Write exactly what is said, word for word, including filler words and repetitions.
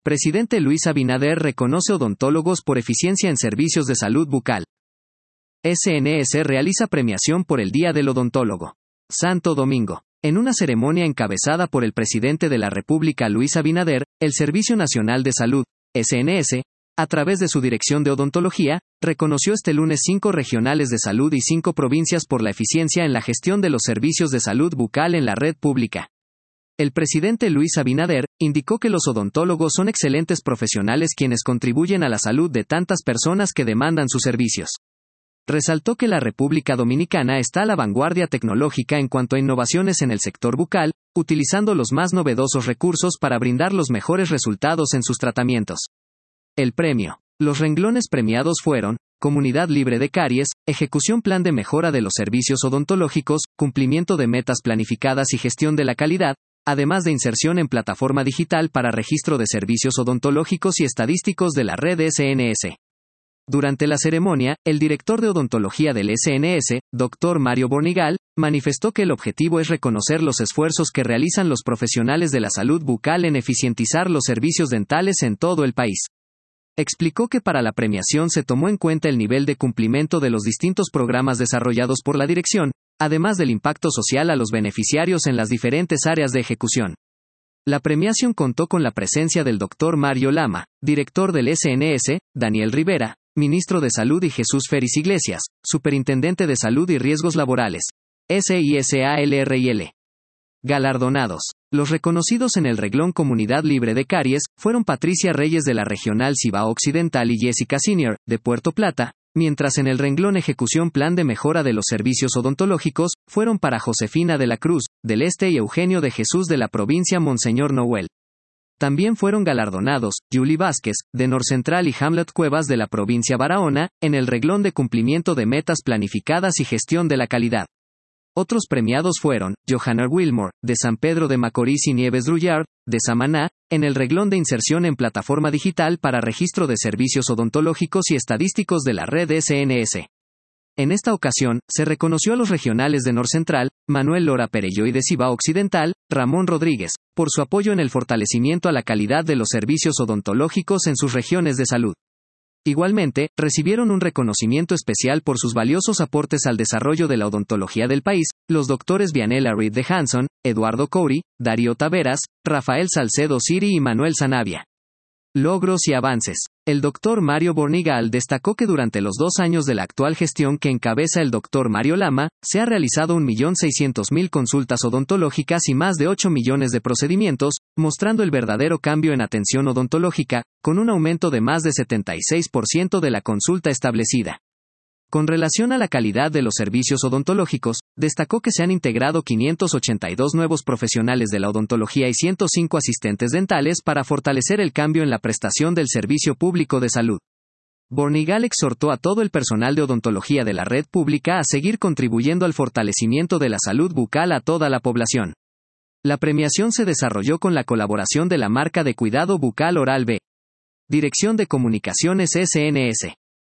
Presidente Luis Abinader reconoce odontólogos por eficiencia en servicios de salud bucal. S N S realiza premiación por el Día del Odontólogo. Santo Domingo. En una ceremonia encabezada por el presidente de la República Luis Abinader, el Servicio Nacional de Salud, S N S, a través de su Dirección de Odontología, reconoció este lunes cinco regionales de salud y cinco provincias por la eficiencia en la gestión de los servicios de salud bucal en la red pública. El presidente Luis Abinader indicó que los odontólogos son excelentes profesionales quienes contribuyen a la salud de tantas personas que demandan sus servicios. Resaltó que la República Dominicana está a la vanguardia tecnológica en cuanto a innovaciones en el sector bucal, utilizando los más novedosos recursos para brindar los mejores resultados en sus tratamientos. El premio. Los renglones premiados fueron: Comunidad libre de caries, ejecución plan de mejora de los servicios odontológicos, cumplimiento de metas planificadas y gestión de la calidad, además de inserción en plataforma digital para registro de servicios odontológicos y estadísticos de la red S N S. Durante la ceremonia, el director de odontología del S N S, doctor Mario Bornigal, manifestó que el objetivo es reconocer los esfuerzos que realizan los profesionales de la salud bucal en eficientizar los servicios dentales en todo el país. Explicó que para la premiación se tomó en cuenta el nivel de cumplimiento de los distintos programas desarrollados por la dirección, además del impacto social a los beneficiarios en las diferentes áreas de ejecución. La premiación contó con la presencia del doctor Mario Lama, director del S N S, Daniel Rivera, ministro de Salud y Jesús Félix Iglesias, superintendente de Salud y Riesgos Laborales, S I S A L R I L. Galardonados. Los reconocidos en el renglón Comunidad Libre de Caries fueron Patricia Reyes de la Regional Cibao Occidental y Jessica Senior, de Puerto Plata, mientras en el renglón Ejecución Plan de Mejora de los Servicios Odontológicos, fueron para Josefina de la Cruz, del Este y Eugenio de Jesús de la provincia Monseñor Noel. También fueron galardonados, Yuli Vázquez, de Norcentral y Hamlet Cuevas de la provincia Barahona, en el renglón de Cumplimiento de Metas Planificadas y Gestión de la Calidad. Otros premiados fueron, Johanna Wilmore, de San Pedro de Macorís y Nieves Druyard, de Samaná, en el renglón de Inserción en Plataforma Digital para Registro de Servicios Odontológicos y Estadísticos de la red S N S. En esta ocasión, se reconoció a los regionales de Norcentral, Manuel Lora Perello y de Cibao Occidental, Ramón Rodríguez, por su apoyo en el fortalecimiento a la calidad de los servicios odontológicos en sus regiones de salud. Igualmente, recibieron un reconocimiento especial por sus valiosos aportes al desarrollo de la odontología del país, los doctores Vianela Reed de Hanson, Eduardo Coury, Darío Taveras, Rafael Salcedo Siri y Manuel Sanabia. Logros y avances. El doctor Mario Bornigal destacó que durante los dos años de la actual gestión que encabeza el doctor Mario Lama, se ha realizado un millón seiscientos mil consultas odontológicas y más de ocho millones de procedimientos, mostrando el verdadero cambio en atención odontológica, con un aumento de más de setenta y seis por ciento de la consulta establecida. Con relación a la calidad de los servicios odontológicos, destacó que se han integrado quinientos ochenta y dos nuevos profesionales de la odontología y ciento cinco asistentes dentales para fortalecer el cambio en la prestación del servicio público de salud. Bornigal exhortó a todo el personal de odontología de la red pública a seguir contribuyendo al fortalecimiento de la salud bucal a toda la población. La premiación se desarrolló con la colaboración de la marca de cuidado bucal Oral-B. Dirección de Comunicaciones S N S.